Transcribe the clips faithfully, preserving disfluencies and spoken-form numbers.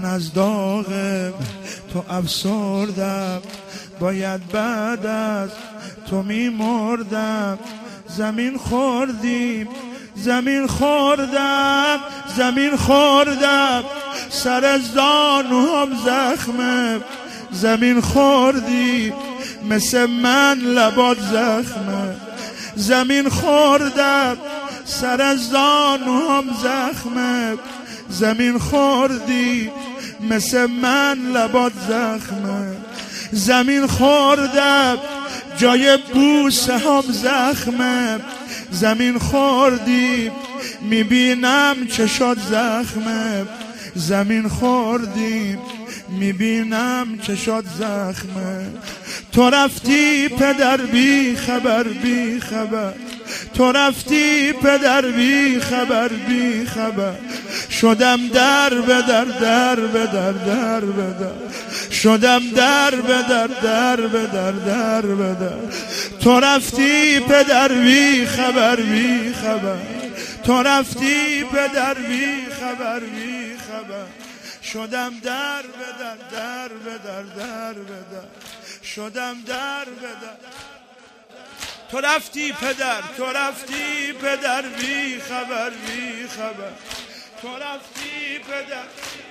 من از داغ تو افسردم، باید بعد از تو میمردم. زمین خوردیم زمین خوردم زمین خوردم، سر زانوام زخمه. زمین خوردی مثل من لبات زخمه. زمین خوردم سر زانوام زخمه. زمین خوردی مثل من لبات زخمه. زمین خوردم جای بوسه هم زخمه. زمین خوردی میبینم چشات زخمه. زمین خوردی میبینم چشات زخمه. تو رفتی پدر بی خبر بی خبر، تو رفتی پدر بی خبر بی خبر. شدم در به در در به در در به در، شدم در به در در به در در به در. تو رفتی پدر بی خبر بی خبر، تو رفتی پدر بی خبر بی خبر. شدم در به در در به در در به در، شدم در به در. تو رفتی پدر، تو رفتی پدر بی خبر بی خبر، تو رفتی پدر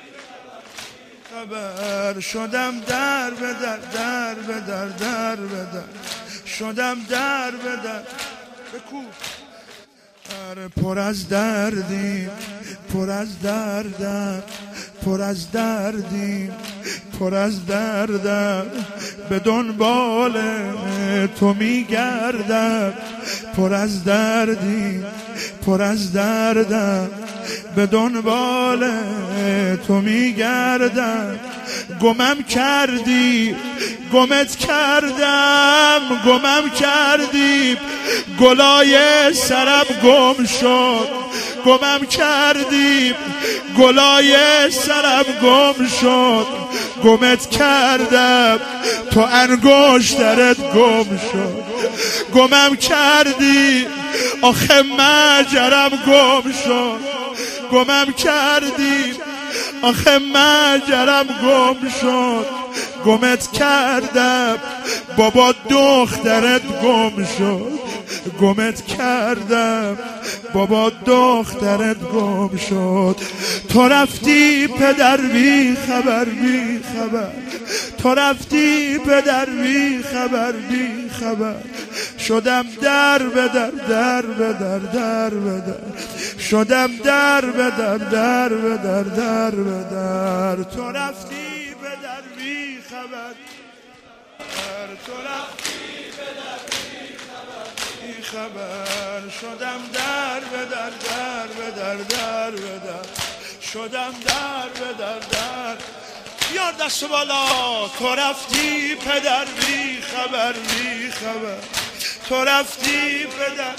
خبر. شدم در به در در به در در به در، شدم در به در. بکو پر از دردیم پر از دردم، پر از دردیم پر از دردم. به دنبال تو میگردم. پر از دردیم پر از دردم، به دنبال تو میگردم. گمم کردی گمت کردم، گمم کردی گلای سرم گم شد. گمم کردی گلای سرم گم شد. گمت کردم تو انگشترت گم شد. گمم کردی آخه مجرم گم شد. گمم کردی آخه مجرم گم شد. گمت کردم بابا دخترت گم شد. گمت کردم بابا دخترت گم شد. تو رفتی پدر بی خبر بی خبر، تو رفتی پدر بی خبر بی خبر. شدم در به در در به در در به در، شدم در به در در به در در به در. تو رفتی پدر بی خبر، تو رفتی پدر بی خبر بی خبر. شدم در به در در به در در به در، شدم در به در در. بیار دست بالا. تو رفتی پدر بی خبر بی خبر، تو رفتی پدر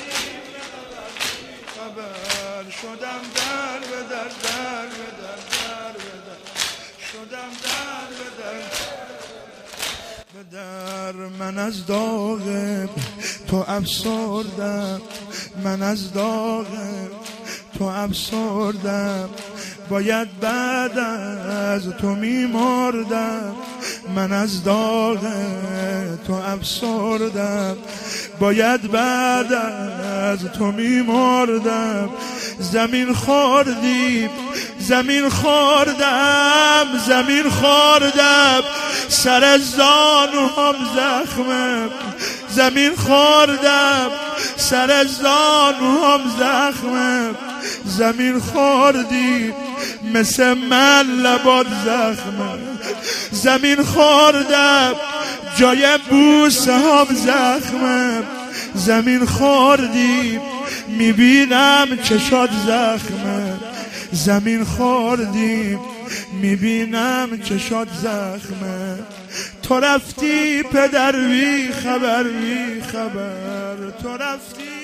خبر. شدم در به در در به در در به در، شدم در به در به در. من از داغ تو افسردم، من از داغ تو افسردم. باید بعد از تو میمردم. من از داغ تو افسردم، باید بعد از تو میمردم. زمین خوردیم زمین خوردم زمین خوردم، سر زانو هم زخمه. زمین خوردم سر زانو هم زخمه. زمین خوردی مثل من لبات زخمه. زمین خوردم جای بوسه هم زخمه. زمین خوردی میبینم چشات زخمه. زمین خوردی میبینم چشات زخمه. تو رفتی پدر بی خبر بی خبر، تو رفتی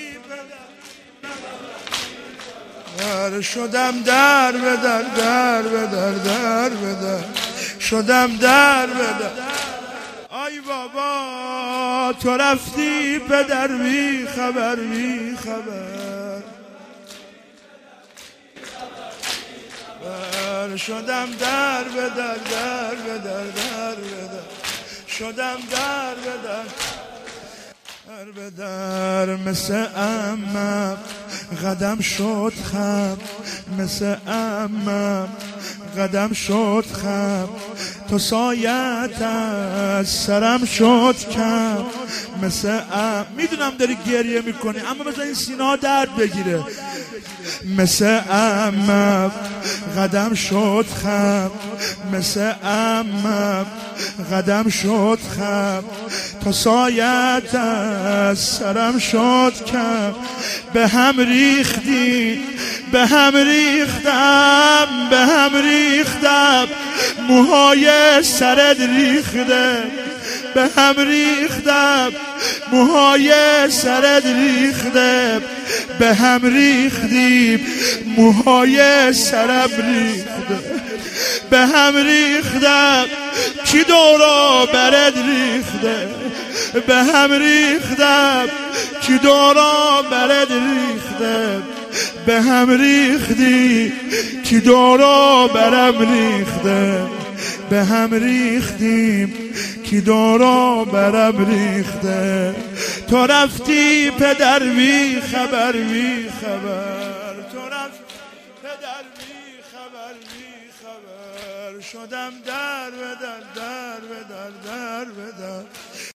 پدر. شدم در به در در به در در به در، شدم در به در. آی بابا تو رفتی پدر بی خبر بی خبر. شدم در به در در به در در به در شدم در به در در به در مثل امم قدم شد خم مثل امم قدم شد خم تو سایت از سرم شد کم مثل ام. میدونم داری گریه میکنی اما مثل این سینه ها درد بگیره. مثل امم قدم شد خم مثل امم قدم شد خم تو سایت از سرم شد کم به هم ریختی به هم ریختم به هم ریختم موهای سرت ریخته به هم ریختم موهای سرت ریخته به هم ریختیم موهای سرم ریخته به هم ریختم کی دورا برد ریخته به هم ریختم کی دورا برد ریخته به هم ریختی کی دورا برم ریخته به هم ریختیم کی دورا برم ریخته تو رفتی پدر بی خبر بی خبر تو رفتی پدر بی خبر بی خبر شدم در به در در به در در به در